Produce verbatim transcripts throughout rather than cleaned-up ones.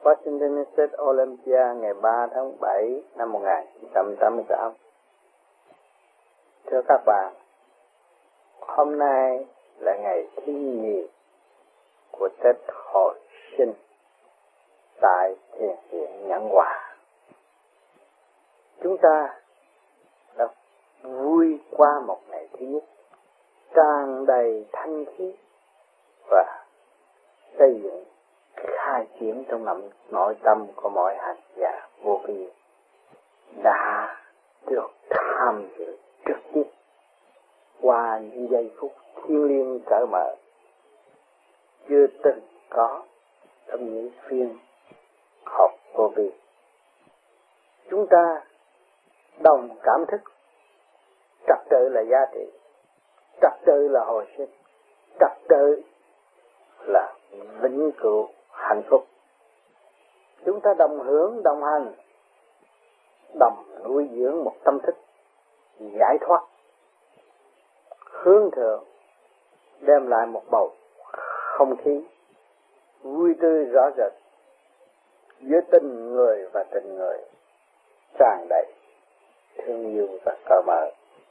Washington State Olympia ngày ba tháng bảy năm một nghìn chín trăm tám mươi tám. Thưa các bạn, hôm nay là ngày thứ nhì của Tết Hồi Sinh tại Thiền viện Nhẫn Hòa. Chúng ta đã vui qua một ngày thứ nhất tràn đầy thanh khí và xây dựng khai triển trong lòng nội tâm của mọi hành giả vô vi đã được tham dự trực tiếp qua những giây phút thiêng liêng cởi mở chưa từng có trong những phiên học vô vi. Chúng ta đồng cảm thức trật tự là giá trị, trật tự là hồi sinh, trật tự là vĩnh cửu hạnh phúc. Chúng ta đồng hưởng, đồng hành, đồng nuôi dưỡng một tâm thức giải thoát, hướng thượng, đem lại một bầu không khí vui tươi rõ rệt giữa tình người và tình người, tràn đầy thương yêu và cởi mở.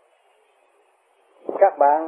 Các bạn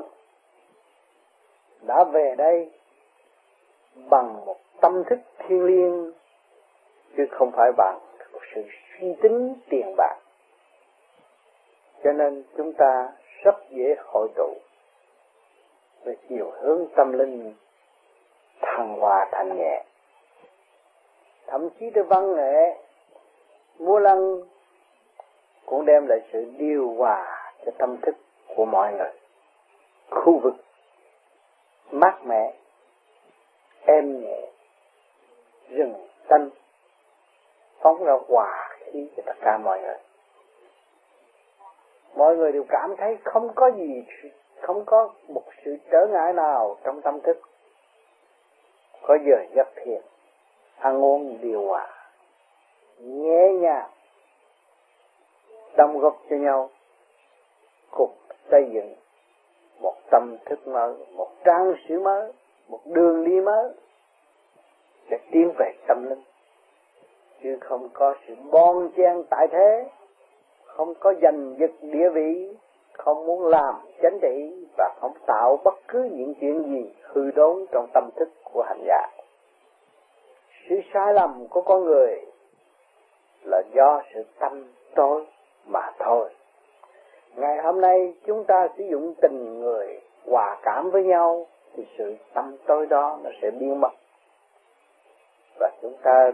đã về đây bằng một tâm thức thiêng liêng, chứ không phải bằng một sự suy tính tiền bạc. Cho nên chúng ta rất dễ hội tụ về chiều hướng tâm linh thăng hoa thanh nhẹ. Thậm chí tới văn nghệ, múa lân cũng đem lại sự điều hòa cho tâm thức của mọi người. Khu vực mát mẻ, êm nhẹ, rừng xanh phóng ra hòa khí cho tất cả mọi người. Mọi người đều cảm thấy không có gì, không có một sự trở ngại nào trong tâm thức. Có giờ giấc thiền, ăn uống điều hòa, nhẹ nhàng, đóng góp cho nhau, cùng xây dựng một tâm thức mới, một trang sử mới, một đường đi mới để tiến về tâm linh, chứ không có sự bon chen tại thế, không có giành giật địa vị, không muốn làm chánh trị và không tạo bất cứ những chuyện gì hư đốn trong tâm thức của hành giả. Sự sai lầm của con người là do sự tâm tối mà thôi. Ngày hôm nay chúng ta sử dụng tình người hòa cảm với nhau thì sự tâm tối đó nó sẽ biến mất, và chúng ta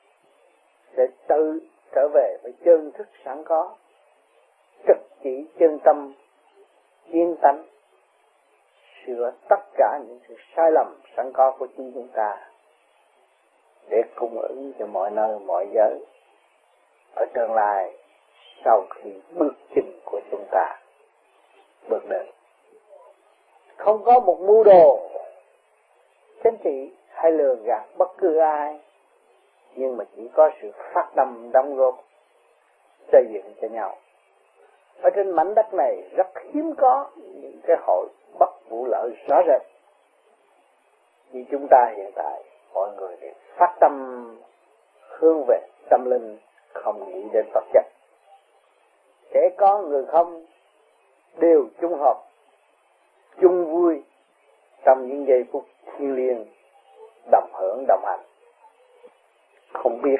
sẽ tự trở về với chân thức sẵn có, trực chỉ chân tâm, yên tánh, sửa tất cả những sự sai lầm sẵn có của chính chúng ta để cung ứng cho mọi nơi mọi giới ở tương lai sau khi bước chân của chúng ta bước đến. Không có một mưu đồ chính trị hay lừa gạt bất cứ ai, nhưng mà chỉ có sự phát tâm đóng góp xây dựng cho nhau. Ở trên mảnh đất này rất hiếm có những cái hội bất vụ lợi rõ rệt như chúng ta hiện tại. Mọi người đều phát tâm hướng về tâm linh, không nghĩ đến vật chất. Kẻ có người không đều chung hợp, chung vui trong những giây phút thiêng liêng, đồng hưởng đồng hành. Không biết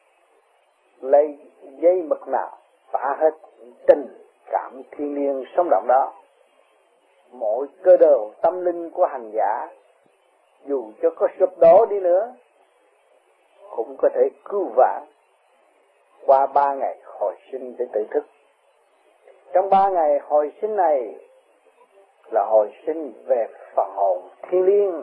lấy dây mực nào phá hết tình cảm thiêng liêng sống động đó. Mỗi cơ đồ tâm linh của hành giả, dù cho có sụp đổ đi nữa, cũng có thể cứu vãn qua ba ngày hồi sinh để tự thức. Trong ba ngày hồi sinh này là hồi sinh về phần hồn thiêng liêng,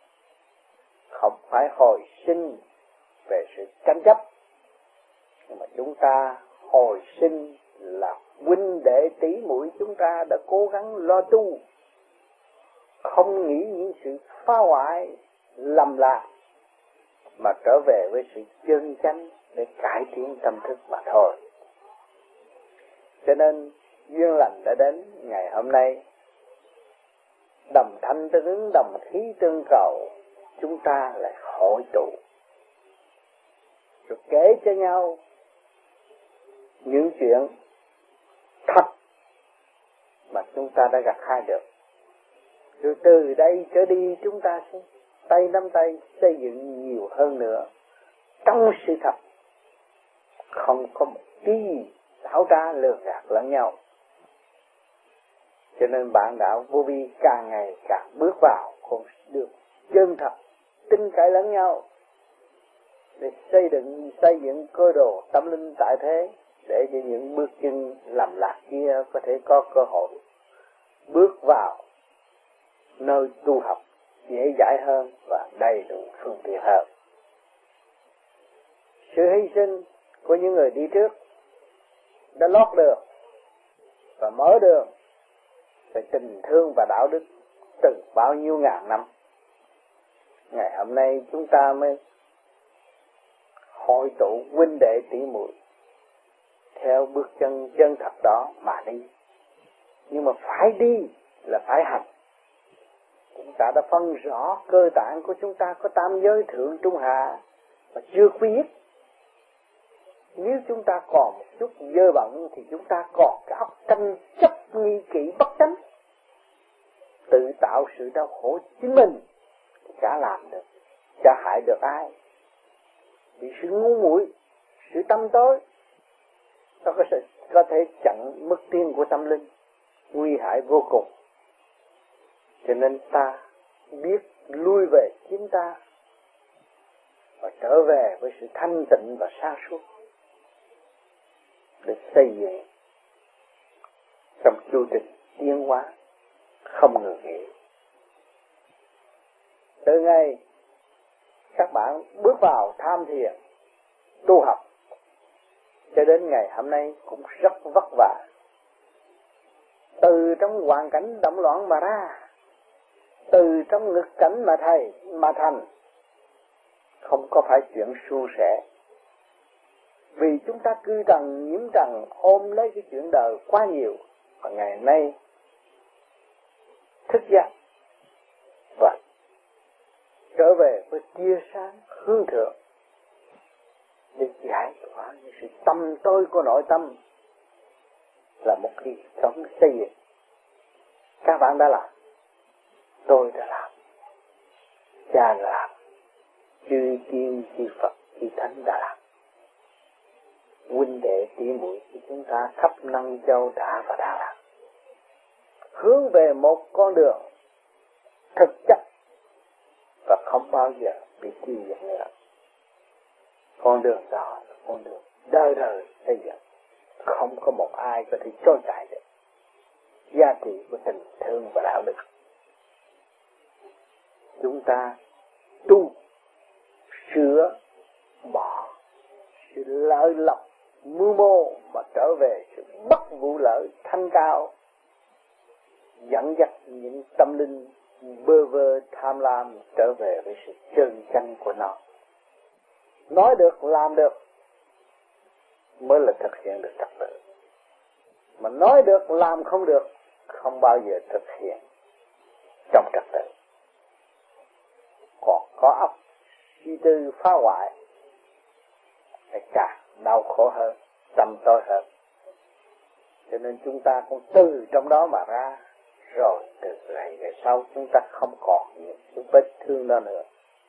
không phải hồi sinh về sự tranh chấp, nhưng mà chúng ta hồi sinh là huynh đệ tỷ muội chúng ta đã cố gắng lo tu, không nghĩ những sự phá hoại lầm lạc, mà trở về với sự chân chánh để cải tiến tâm thức mà thôi. Cho nên duyên lành đã đến ngày hôm nay, đồng thanh tương ứng, đồng khí tương cầu, chúng ta lại hội tụ rồi kể cho nhau những chuyện thật mà chúng ta đã gặt hái được. Rồi từ đây trở đi chúng ta sẽ tay nắm tay xây dựng nhiều hơn nữa trong sự thật, không có một tí xảo trá lừa gạt lẫn nhau. Cho nên bạn đạo vô vi càng ngày càng bước vào con đường chân thật, tin cậy lẫn nhau để xây dựng xây dựng cơ đồ tâm linh tại thế, để cho những bước chân lầm lạc kia có thể có cơ hội bước vào nơi tu học dễ dãi hơn và đầy đủ phương tiện hơn. Sự hy sinh của những người đi trước đã lót đường và mở đường về tình thương và đạo đức từ bao nhiêu ngàn năm. Ngày hôm nay chúng ta mới hội tụ huynh đệ tỷ muội theo bước chân chân thật đó mà đi. Nhưng mà phải đi là phải hành. Chúng ta đã phân rõ cơ tạng của chúng ta có tam giới thượng trung hạ mà chưa biết. Nếu chúng ta còn một chút dơ bẩn thì chúng ta còn cái óc tranh chấp nghi kỵ bất chánh, tự tạo sự đau khổ chính mình thì chả làm được, chả hại được ai. Vì sự ngu muội, sự tâm tối nó có, có thể chặn mức tiến của tâm linh, nguy hại vô cùng. Cho nên ta biết lui về chính ta và trở về với sự thanh tịnh và sáng suốt để xây dựng trong chu trình tiến hóa không ngừng nghỉ. Từ ngày các bạn bước vào tham thiền tu học cho đến ngày hôm nay cũng rất vất vả. Từ trong hoàn cảnh động loạn mà ra, từ trong nghịch cảnh mà thầy mà thành, không có phải chuyện suôn sẻ. Vì chúng ta cư trần nhiễm trần ôm lấy cái chuyện đời quá nhiều, và ngày nay thức giác và trở về với tia sáng hướng thượng để giải tỏa những sự tâm tối của nội tâm là một kỳ sống xây dựng. Các bạn đã làm, tôi đã làm, cha đã làm, chư tiên chư Phật chư Thánh đã làm. Huynh đệ tỷ muội của chúng ta khắp năm châu đã và đã làm, hướng về một con đường thực chất và không bao giờ bị tiêu diệt nữa. Con đường đó là con đường đời đời xây dựng, không có một ai có thể trôi chạy được giá trị của tình thương và đạo đức. Chúng ta tu sửa bỏ sự lợi lộc mưu mô mà trở về sự bất vụ lợi thanh cao, dẫn dắt những tâm linh bơ vơ tham lam trở về với sự chân chánh của nó. Nói được làm được mới là thực hiện được trật tự, mà nói được làm không được không bao giờ thực hiện trong trật tự. Còn có óc suy tư phá hoại thì càng đau khổ hơn, tâm tối hơn. Cho nên chúng ta cũng từ trong đó mà ra, rồi từ ngày về sau chúng ta không còn những cái vết thương đó nữa.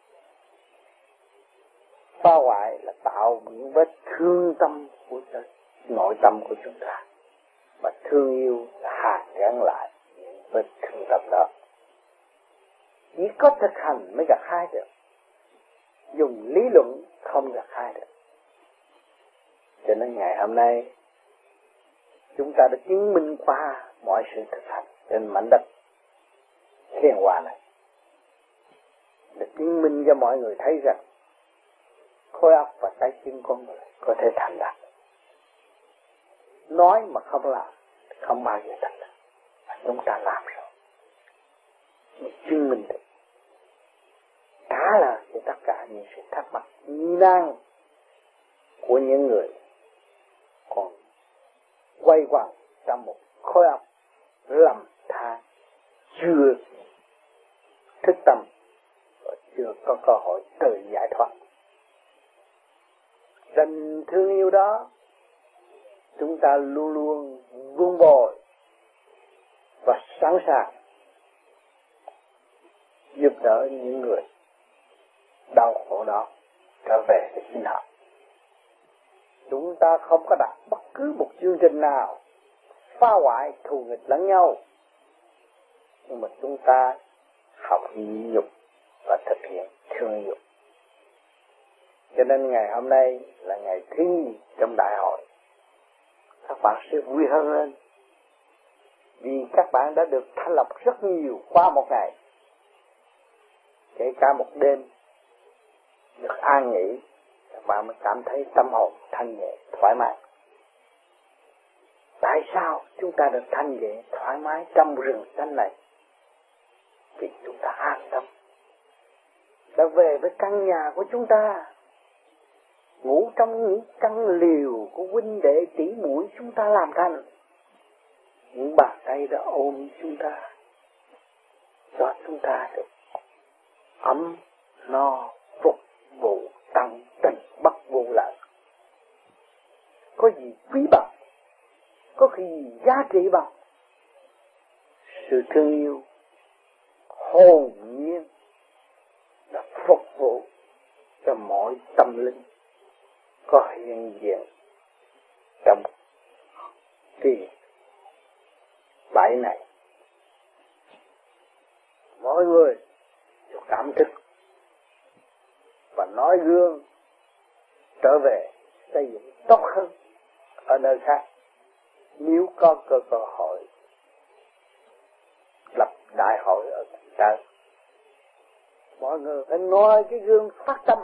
Phá hoại là tạo những vết thương tâm của nội tâm của chúng ta, mà thương yêu là hàn gắn lại những vết thương tâm đó. Chỉ có thực hành mới gặt hái được, dùng lý luận không gặt hái được. Cho nên ngày hôm nay chúng ta đã chứng minh qua mọi sự thực hành trên mảnh đất hiền hòa này, để chứng minh cho mọi người thấy rằng khối óc và tay chân con người có thể thành đạt. Nói mà không làm không bao giờ thành đạt, và chúng ta làm rồi mới chứng minh được, trả lời cho tất cả những sự thắc mắc nghi nan của những người còn quay quanh trong một khối óc lầm than, chưa thức tâm và chưa có cơ hội tự giải thoát. tình thương yêu đó chúng ta luôn luôn vun bồi và sẵn sàng giúp đỡ những người đau khổ đó trở về với chính họ. Chúng ta không có đặt bất cứ một chương trình nào phá hoại thù nghịch lẫn nhau, nhưng mà chúng ta học nhịn nhục và thực hiện thương yêu. Cho nên ngày hôm nay là ngày thứ nhì trong đại hội, các bạn sẽ vui hơn lên, vì các bạn đã được thanh lọc rất nhiều qua một ngày, kể cả một đêm được an nghỉ, các bạn mới cảm thấy tâm hồn thanh nhẹ thoải mái. Tại sao chúng ta được thanh nhẹ thoải mái trong rừng xanh này? Vì chúng ta an tâm, đã về với căn nhà của chúng ta, ngủ trong những căn liều của huynh đệ tỷ muội chúng ta làm thành. Những bàn tay đã ôm chúng ta, cho chúng ta được ấm no phục vụ tận tình bất vô lợi. Có gì quý bằng, có gì giá trị bằng sự thương yêu hồn nhiên là phục vụ cho mọi tâm linh có hiện diện trong cái bãi này. Mọi người cảm thức và nói gương trở về xây dựng tốt hơn ở nơi khác. Nếu có cơ cơ hội lập đại hội ở đây, mọi người phải nói cái gương phát tâm,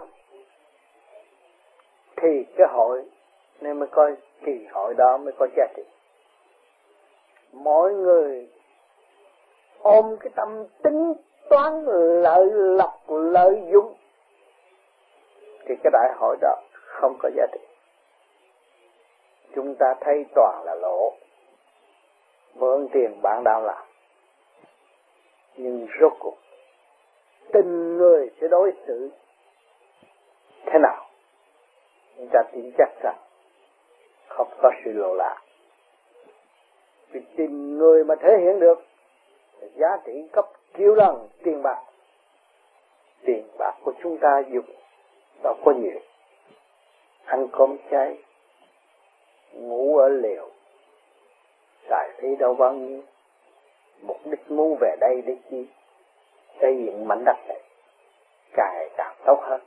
thì cái hội nên mới coi kỳ hội đó mới có giá trị. Mọi người ôm cái tâm tính toán lợi lộc lợi dụng thì cái đại hội đó không có giá trị. Chúng ta thấy toàn là lỗ, mượn tiền bạn đang làm, nhưng rốt cuộc tình người sẽ đối xử thế nào? Chúng ta tin chắc rằng không có sự lộ lạc. Vì tình người mà thể hiện được giá trị gấp triệu lần tiền bạc. Tiền bạc của chúng ta dùng đâu có nhiều, ăn cơm chay, ngủ ở lều, xài phí đâu bao nhiêu. Mục đích muốn về đây để chi? Xây dựng mảnh đất này càng ngày càng tốt hơn,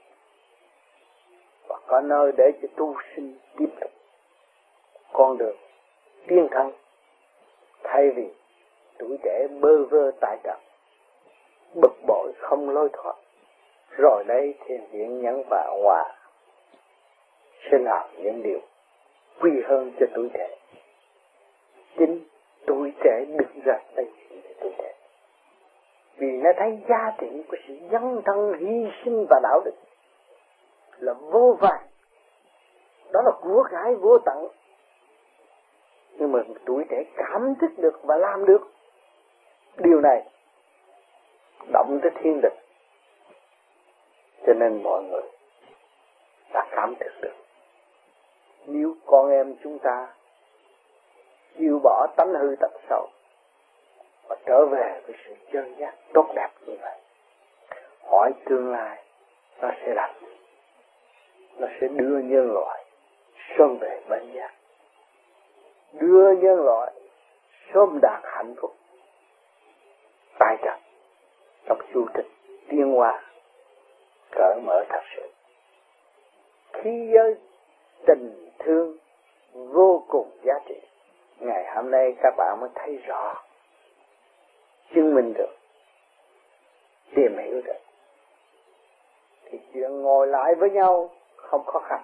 và có nơi để cho tu sinh tiếp tục con đường tiến thân, thay vì tuổi trẻ bơ vơ tại trận, bực bội không lối thoát, rồi đây thiền viện nhẫn và hòa sinh học những điều quy hơn cho tuổi trẻ. Chính tuổi trẻ đứng ra đây để tuổi trẻ, vì nó thấy giá trị của sự dấn thân hy sinh và đạo đức là vô vàn, đó là của cải vô tận. Nhưng mà tuổi trẻ cảm thức được và làm được điều này, động tới thiên địch. Cho nên mọi người đã cảm thức được, nếu con em chúng ta chịu bỏ tánh hư tật xấu và trở về với sự chân giác tốt đẹp như vậy, hỏi tương lai nó sẽ làm, nó sẽ đưa nhân loại sớm về bên giác, đưa nhân loại sớm đạt hạnh phúc tại trận trong chu trình tiến hóa cởi mở thật sự. Khi giới tình thương vô cùng giá trị, ngày hôm nay các bạn mới thấy rõ, chứng minh được, tìm hiểu được, thì chuyện ngồi lại với nhau không khó khăn.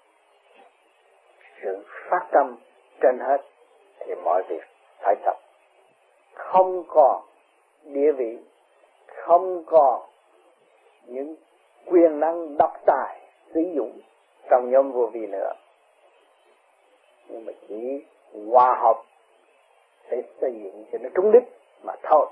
Sự phát tâm trên hết thì mọi việc phải tập. Không còn địa vị, không còn những quyền năng độc tài sử dụng trong nhóm vô vi nữa, nhưng mà chỉ hòa hợp để xây dựng cho nó trúng đích mà thôi.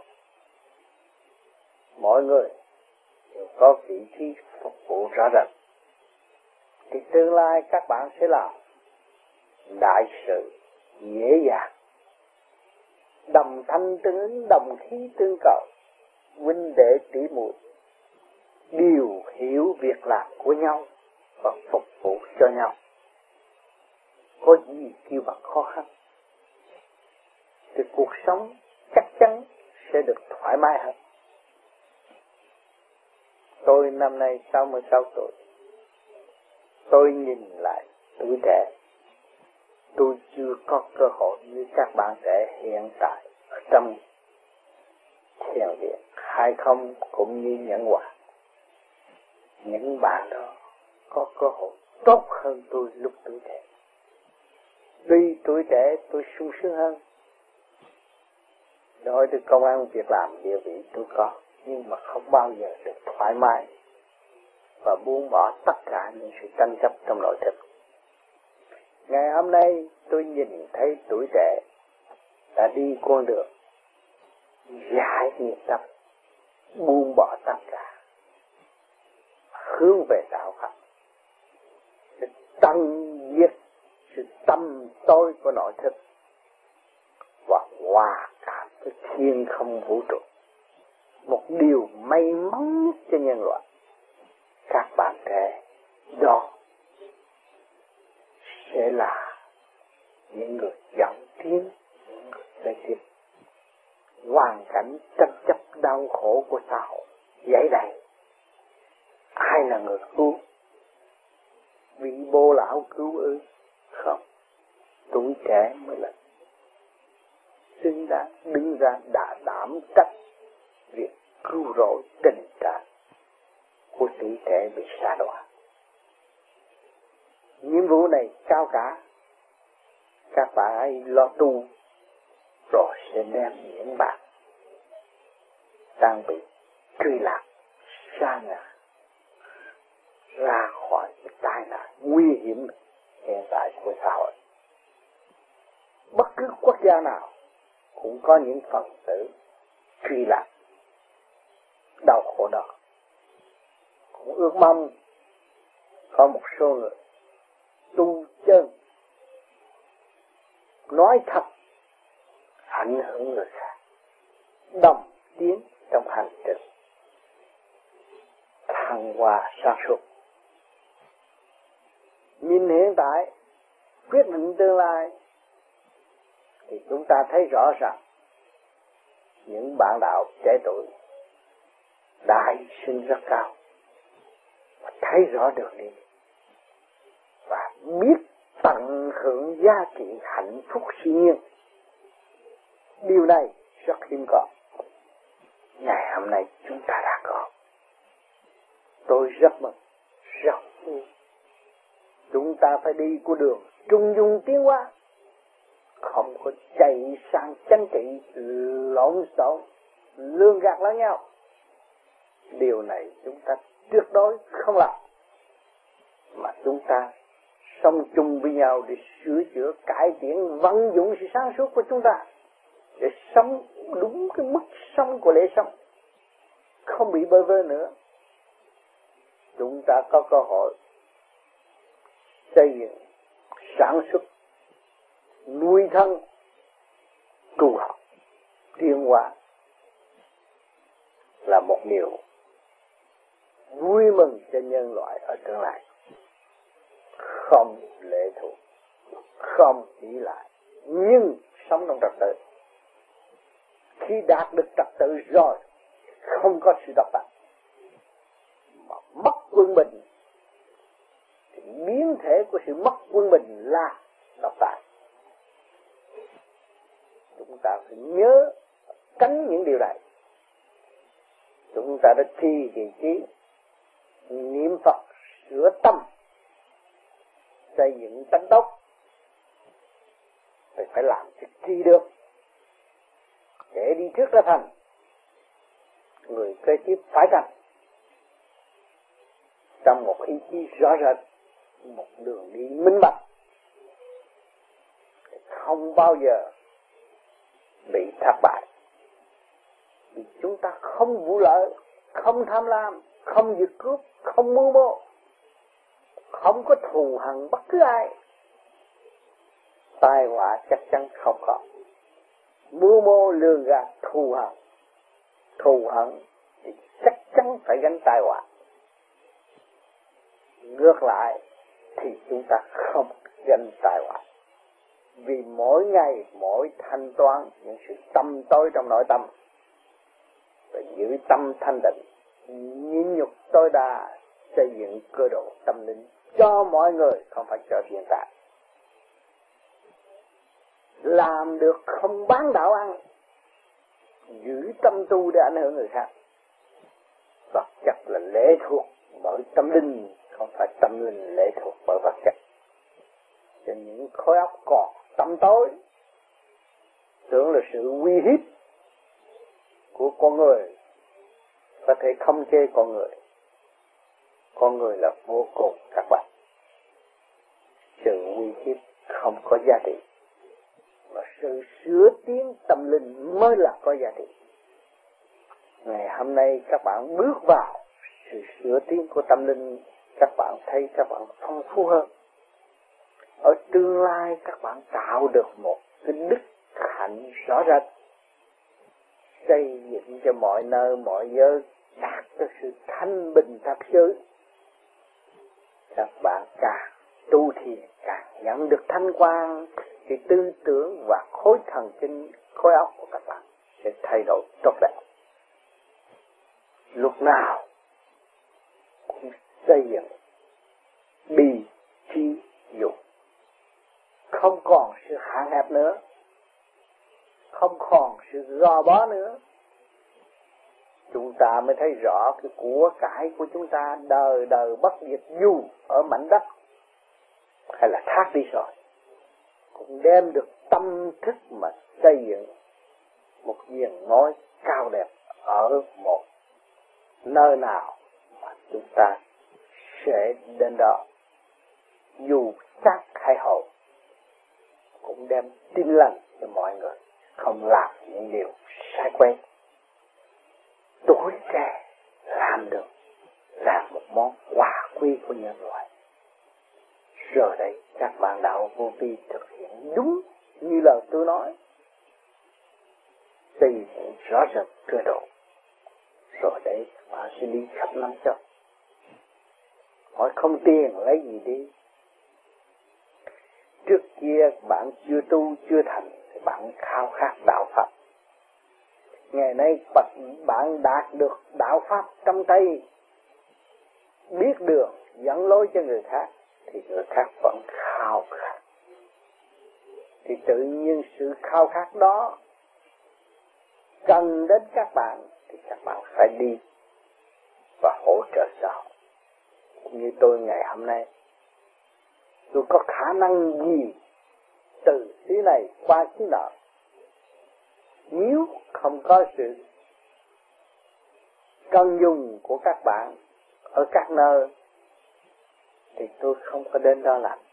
Mỗi người đều có vị trí phục vụ rõ ràng, thì tương lai các bạn sẽ làm đại sự dễ dàng, đồng thanh tương ứng, đồng khí tương cầu, huynh đệ tỷ muội đều hiểu việc làm của nhau và phục vụ cho nhau. Có gì kêu bằng khó khăn, thì cuộc sống chắc chắn sẽ được thoải mái hơn. Tôi năm nay sáu mươi sáu tuổi. Tôi nhìn lại tuổi trẻ, tôi chưa có cơ hội như các bạn trẻ hiện tại ở trong thiền viện hay không, cũng như những hòa. Những bạn đó có cơ hội tốt hơn tôi lúc tuổi trẻ. Tuy tuổi trẻ tôi sung sướng hơn, nói từ công ăn việc làm địa vị tôi có, nhưng mà không bao giờ được thoải mái và buông bỏ tất cả những sự tranh chấp trong nội thức. Ngày hôm nay tôi nhìn thấy tuổi trẻ đã đi con đường giải nghiệp tâm, buông bỏ tất cả, hướng về đạo Phật, để tăng diệt sự tâm tối của nội thức và hòa cảm với thiên không vũ trụ. Một điều may mắn nhất cho nhân loại. Các bạn trẻ đó sẽ là những người dẫn tiến để tiếp hoàn cảnh tranh chấp đau khổ của xã hội. Vậy đây, ai là người cứu? Vị bố lão cứu ư? Không, tuổi trẻ mới là xứng đáng đứng ra đã đảm trách việc cứu rỗi tình trạng của tuổi trẻ bị sa đọa. Nhiệm vụ này cao cả, các bạn ấy lo tu rồi sẽ đem những bạn đang bị truy lạc sa ngã ra khỏi cái tai nạn nguy hiểm hiện tại của xã hội. Bất cứ quốc gia nào cũng có những phần tử truy lạc đau khổ đó. Cũng ước mong có một số người tu chân nói thật ảnh hưởng người khác, đồng tiến trong hành trình thăng hoa sáng suốt. Nhìn hiện tại, quyết định tương lai, thì chúng ta thấy rõ ràng những bạn đạo trẻ tuổi đại sinh rất cao và thấy rõ được đi và biết tận hưởng giá trị hạnh phúc siêu nhiên. Điều này rất hiếm có. Ngày hôm nay chúng ta đã có. Tôi rất mừng, rất vui. Chúng ta phải đi của đường trung dung tiến hóa, không có chạy sang tranh trị lộn xộn lương gạt lẫn nhau. Điều này chúng ta tuyệt đối không làm, mà chúng ta sống chung với nhau để sửa chữa, cải thiện, vận dụng sự sáng suốt của chúng ta để sống đúng cái mức sống của lễ sống, không bị bơ vơ nữa. Chúng ta có cơ hội xây dựng, sản xuất, nuôi thân, tu học, tiến hóa là một điều vui mừng cho nhân loại ở tương lai. Không lệ thuộc, không ỷ lại, nhưng sống trong trật tự. Khi đạt được trật tự rồi, không có sự độc lập, mà mất quân bình, thì biến thể của sự mất quân bình là độc tài. Chúng ta phải nhớ tránh những điều này. Chúng ta đã thi kỳ trí niệm Phật, sửa tâm, xây dựng tánh tốt, thì phải làm cho tri được để đi trước ra thành, người kế tiếp phải thành trong một ý chí rõ rệt, một đường đi minh bạch, không bao giờ bị thất bại. Vì chúng ta không vụ lợi, không tham lam, không giật cướp, không mưu mô, không có thù hằn bất cứ ai, tai họa chắc chắn không có. Mưu mô lường gạt thù hằn, thù hằn thì chắc chắn phải gánh tai họa. Ngược lại thì chúng ta không gánh tai họa, vì mỗi ngày mỗi thanh toán những sự tâm tối trong nội tâm, và giữ tâm thanh định, nhịn nhục tối đa, xây dựng cơ độ tâm linh cho mọi người, không phải cho hiện tại. Làm được không bán đạo ăn, giữ tâm tu để ảnh hưởng người khác. Vật chất là lệ thuộc bởi tâm linh, không phải tâm linh lệ thuộc bởi vật chất. Cho những khối óc còn tâm tối, tưởng là sự uy hiếp của con người, có thể không chê con người. Con người là vô cùng các bạn. Sự uy hiếp không có giá trị, mà sự sửa tiến tâm linh mới là có giá trị. Ngày hôm nay các bạn bước vào sự sửa tiến của tâm linh, các bạn thấy các bạn phong phú hơn. Ở tương lai các bạn tạo được một cái đức hạnh rõ rệt, xây dựng cho mọi nơi mọi giới đạt được sự thanh bình thật sự. Các bạn càng tu thiền càng nhận được thanh quan, thì tư tưởng và khối thần kinh, khối óc của các bạn sẽ thay đổi tốt đẹp. Lúc nào cũng xây dựng bi trí dục, không còn sự hạn hẹp nữa, không còn sự gò bó nữa. Chúng ta mới thấy rõ cái của cải của chúng ta đời đời bất diệt, dù ở mảnh đất hay là khác đi rồi, cũng đem được tâm thức mà xây dựng một giường ngói cao đẹp ở một nơi nào mà chúng ta sẽ đến đó. Dù xác hay hồn cũng đem tin lành cho mọi người, không làm những điều sai quấy. Tuổi trẻ làm được, làm một món quà quý của nhân loại. Rồi đây các bạn đạo vô vi thực hiện đúng như lời tôi nói, xây dựng rõ rệt cơ độ. Rồi đây các bạn sẽ đi khắp năm châu. Hỏi không tiền lấy gì đi? Trước kia bạn chưa tu chưa thành thì bạn khao khát đạo pháp. Ngày nay bạn đạt được đạo pháp trong tay, biết đường dẫn lối cho người khác, thì người khác vẫn khao khát. Thì tự nhiên sự khao khát đó cần đến các bạn, thì các bạn phải đi và hỗ trợ xã hội. Như tôi ngày hôm nay, tôi có khả năng gì từ xứ này qua xứ nọ, nếu không có sự cần dùng của các bạn ở các nơi thì tôi không có đến đó làm.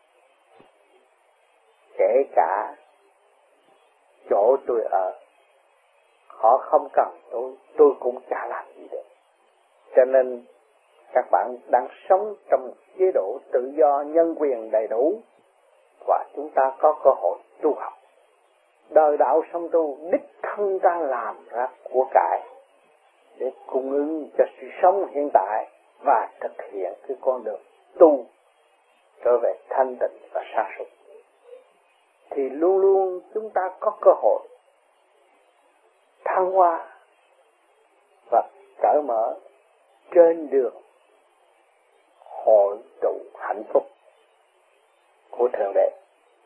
Kể cả chỗ tôi ở, họ không cần tôi, tôi cũng chả làm gì được. Cho nên các bạn đang sống trong một chế độ tự do nhân quyền đầy đủ, và chúng ta có cơ hội tu học. Đời đạo sống tu, đích thân ta làm ra của cải để cung ứng cho sự sống hiện tại và thực hiện cái con đường tu trở về thanh tịnh và sáng suốt. Thì luôn luôn chúng ta có cơ hội thăng hoa và cởi mở trên đường hội tụ hạnh phúc của Thượng Đế.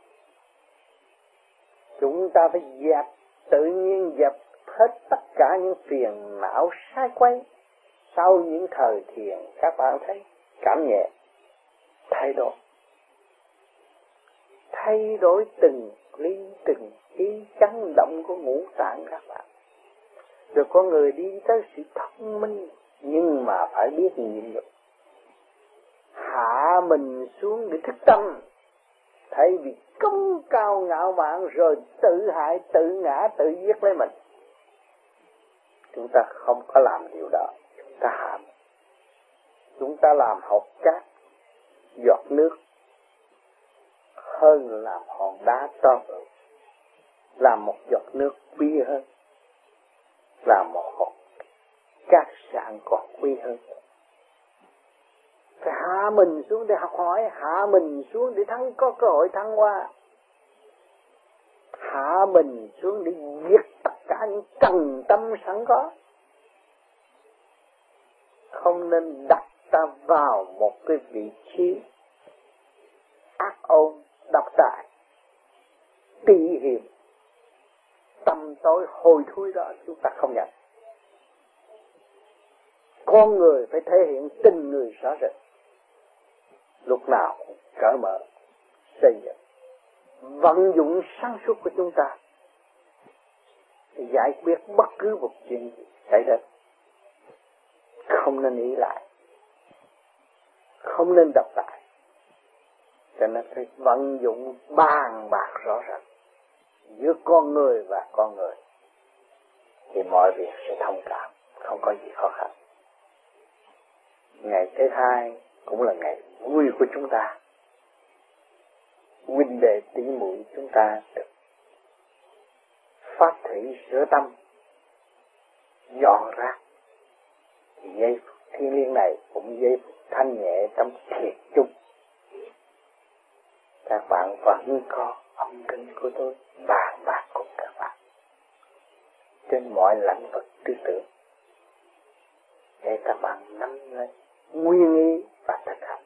Chúng ta phải dẹp, tự nhiên dẹp hết tất cả những phiền não sai quấy. Sau những thời thiền các bạn thấy cảm nhẹ, thay đổi. Thay đổi từng ly từng ý chấn động của ngũ tạng các bạn. Rồi có người đi tới sự thông minh, nhưng mà phải biết nhịn được. Hạ mình xuống để thức tâm, thay vì công cao ngạo mạn rồi tự hại, tự ngã, tự giết lấy mình. Chúng ta không có làm điều đó, chúng ta hạ. Chúng ta làm học cát, giọt nước hơn làm hòn đá to bự, làm một giọt nước quý hơn, làm một hòn cát sạn còn quý hơn. Phải hạ mình xuống để học hỏi, hạ mình xuống để thắng, có cơ hội thăng hoa, hạ mình xuống để diệt tất cả những trần tâm sẵn có. Không nên đặt ta vào một cái vị trí ác ôn, độc tài, tỉ hiểm, tâm tối hôi thối đó chúng ta không nhận. Con người phải thể hiện tình người rõ rệt, lúc nào cũng cởi mở, xây dựng, vận dụng sáng suốt của chúng ta để giải quyết bất cứ một chuyện gì xảy đến. Không nên ý lại, không nên độc tài, cho nên phải vận dụng bàn bạc rõ ràng giữa con người và con người, thì mọi việc sẽ thông cảm, không có gì khó khăn. Ngày thứ hai cũng là ngày vui của chúng ta. Huynh đệ tỷ muội chúng ta được phát thủy sửa tâm, dọn rác. Thì giây phút thiêng liêng này cũng giây phút thanh nhẹ trong thiệt chung. Các bạn vẫn có âm thanh của tôi bàn bạc cùng các bạn trên mọi lĩnh vực tư tưởng, để các bạn nắm lấy nguyên ý và thực hành,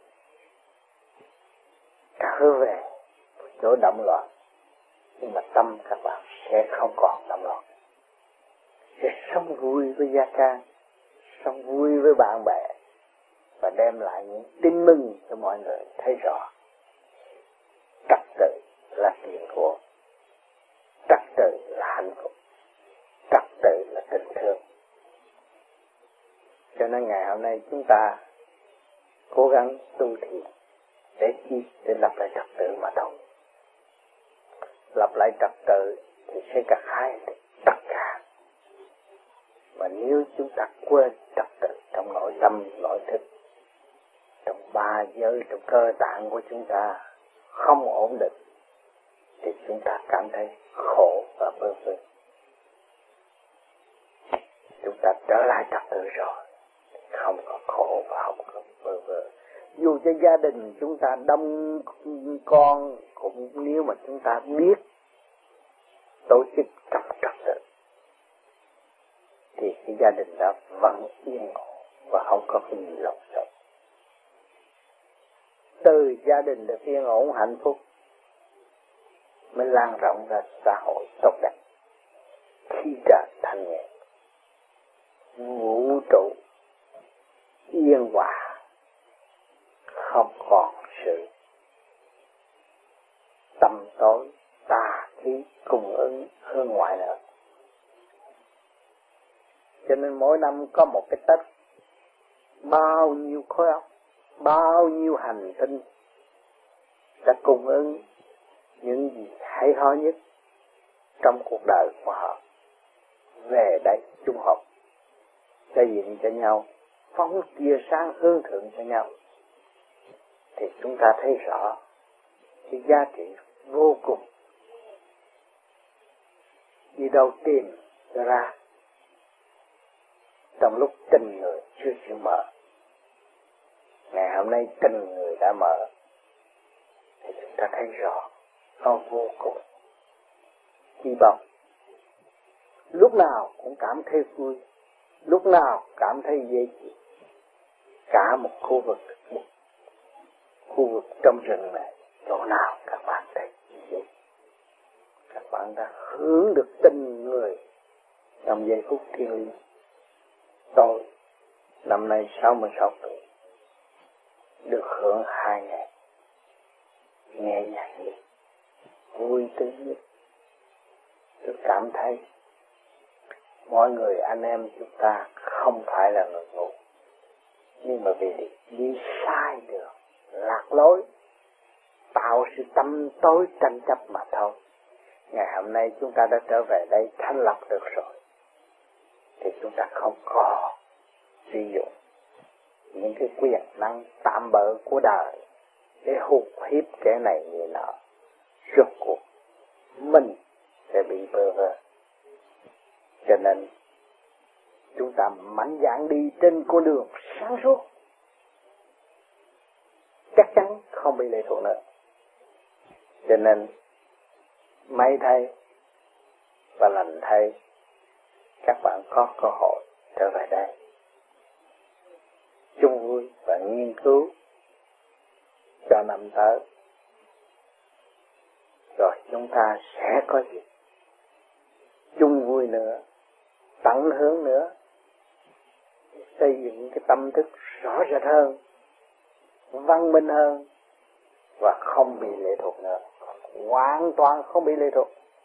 trở về chỗ động loạn, nhưng mà tâm các bạn sẽ không còn động loạn, sẽ sống vui với gia can, sống vui với bạn bè, và đem lại những tin mừng cho mọi người thấy rõ. Trật tự là tiền của, trật tự là hạnh phúc, trật tự là tình thương. Cho nên ngày hôm nay chúng ta cố gắng tu thiền để chi? Để lập lại trật tự mà thôi. Lập lại trật tự thì sẽ gặt hái tất cả. Mà nếu chúng ta quên trật tự trong nội tâm, nội thức, trong ba giới, trong cơ tạng của chúng ta không ổn định, thì chúng ta cảm thấy khổ và bơ vơ. Chúng ta trở lại trật tự rồi, không có khổ và không có bơ vơ. Dù cho gia đình chúng ta đông con, cũng nếu mà chúng ta biết tổ chức trong trật tự, thì cái gia đình đó vẫn yên ổn và không có cái gì lộn xộn. Từ gia đình được yên ổn hạnh phúc mới lan rộng ra xã hội tốt đẹp. Khi trời thanh nhẹ, vũ trụ yên hòa, không còn sự tâm tối tà khí cùng ứng hơn ngoại nữa. Cho nên mỗi năm có một cái Tết, bao nhiêu khối óc, bao nhiêu hành tinh đã cung ứng những gì hay ho nhất trong cuộc đời của họ về đây chung hợp, xây dựng cho nhau, phóng tia sáng hướng thượng cho nhau. Thì chúng ta thấy rõ cái giá trị vô cùng. Đi đâu tìm ra trong lúc tình người chưa chịu mở. Ngày hôm nay tình người đã mở, thì chúng ta thấy rõ nó vô cùng chi bồng. Lúc nào cũng cảm thấy vui, lúc nào cảm thấy dễ chịu. Cả một khu vực, một khu vực trong rừng này, chỗ nào các bạn thấy dễ. Các bạn đã hướng được tình người trong giây phút thiêng liêng. Tôi năm nay sáu mươi sáu tuổi, được hưởng hai ngày nghe nhạc nhất, vui tươi nhất. Tôi cảm thấy mọi người anh em chúng ta không phải là người ngu, nhưng mà vì đi sai đường, lạc lối, tạo sự tâm tối tranh chấp mà thôi. Ngày hôm nay chúng ta đã trở về đây thanh lập được rồi, thì chúng ta không có sử dụng những cái quyền năng tạm bợ của đời để hụt hiếp kẻ này người nọ, rốt cuộc mình sẽ bị bơ vơ. Cho nên chúng ta mạnh dạn đi trên con đường sáng suốt, chắc chắn không bị lệ thuộc nữa. Cho nên may thay và lành thay các bạn có cơ hội trở về đây chung vui và nghiên cứu cho năm tới, rồi chúng ta sẽ có dịp chung vui nữa, tận hưởng nữa, xây dựng cái tâm thức rõ rệt hơn, văn minh hơn và không bị lệ thuộc nữa, hoàn toàn không bị lệ thuộc.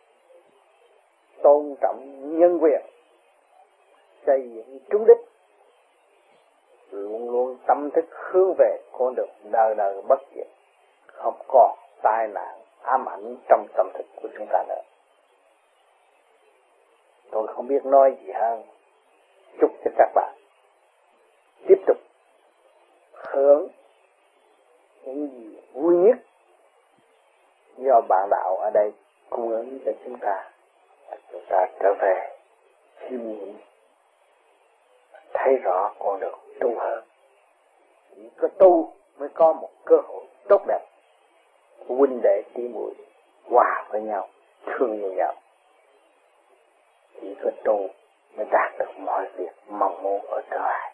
Tôn trọng nhân quyền, xây dựng trúng đích, luôn luôn tâm thức hướng về con đường đời đời bất diệt, không còn tai nạn ám ảnh trong tâm thức của chúng ta nữa. Tôi không biết nói gì hơn. Chúc cho các bạn tiếp tục hưởng những gì vui nhất do bạn đạo ở đây cung ứng cho chúng ta. Chúng ta trở về chiêm nghiệm, thấy rõ con đường tu hơn. Chỉ có tu mới có một cơ hội tốt đẹp, huynh đệ tỷ muội hòa với nhau, thương yêu nhau. Chỉ có tu mới đạt được mọi việc mong muốn ở trời,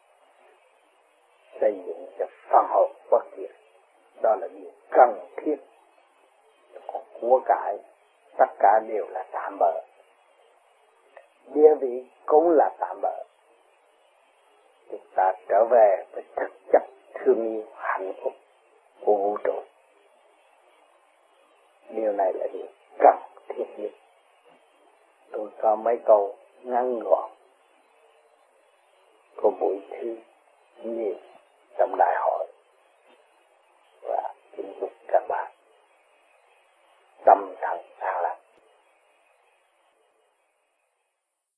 xây dựng cho phần hồn bất diệt. Đó là điều cần thiết. Còn của cải tất cả đều là tạm bợ, địa vị cũng là tạm bợ. Chúng ta trở về với thực chất thương yêu hạnh phúc của vũ trụ. Điều này là điều cần thiết nhất. Tôi có mấy câu ngắn gọn của buổi thứ nhiều trong đại hội, và kính chúc các bạn tâm thần